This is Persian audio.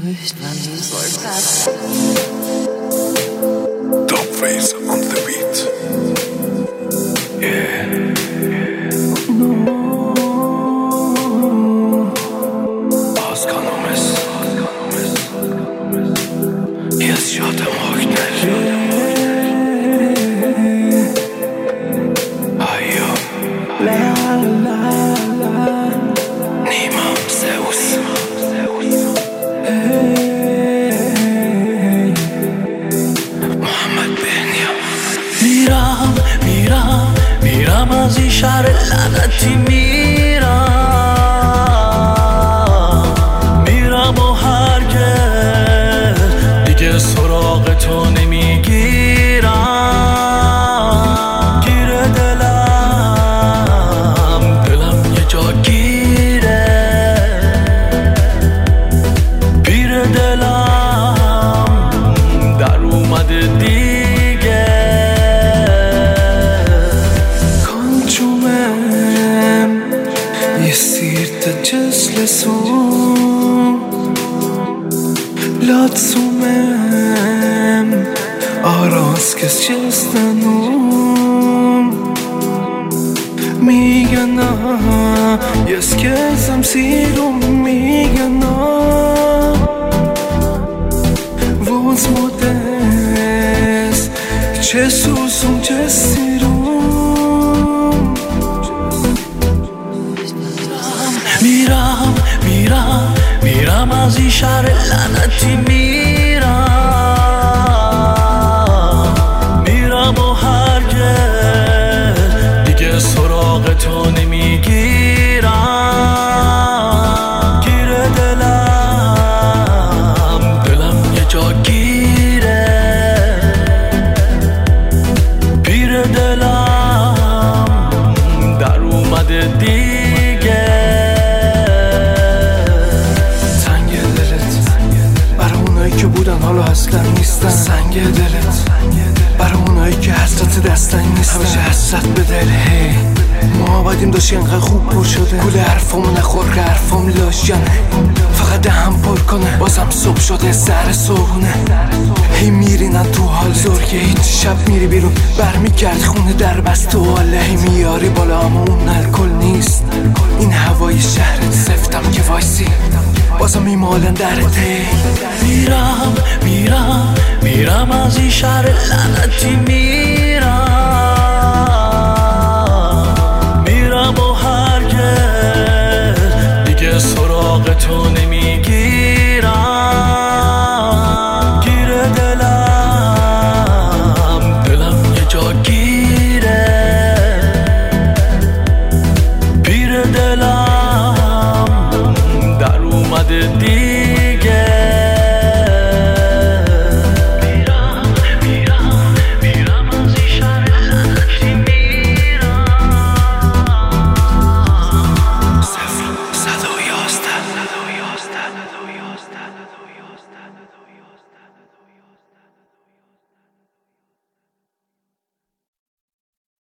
Top face on the beat. Yeah. Askanımız yaşadım ognel. Ayo. Nima Zeus. میرم از این شهر لعنتی میرم و هرگز دیگه سراغ تو نمیگیرم. گیره دلم یه جا گیره، پیر دلم در اومده دیگه. Latsumem araskes çestanum migana yeskesam sirum migana vos modes chesusum chesirum میرم از این شهر لعنتی میرم و هرگز دیگه سراغ تو نمیگیرم. گیره دلم یه جا گیره، پیر دلم در اومده دیگه. حالا اصلا نیستن سنگ دلت، برای اونایی که حسرت دستن نیستن. همیشه حسرت به دل هی ما بدیم داشتی انقدر خوب پر شده. گول حرفامو نخور که حرفام لاجنه، فقط دهم پر کنه. بازم صبح شده سر صبحونه، هی میرینن تو حال زور که هیچ شب میری بیرون برمیگرد خونه در بست و حاله. هی میاری بالا اما اون الکل نیست، این هوای شهرت سفتم که وایسی بازم میمالن درت. میرم از این شهر لعنتی میرم و هرگز دیگه سراغ تو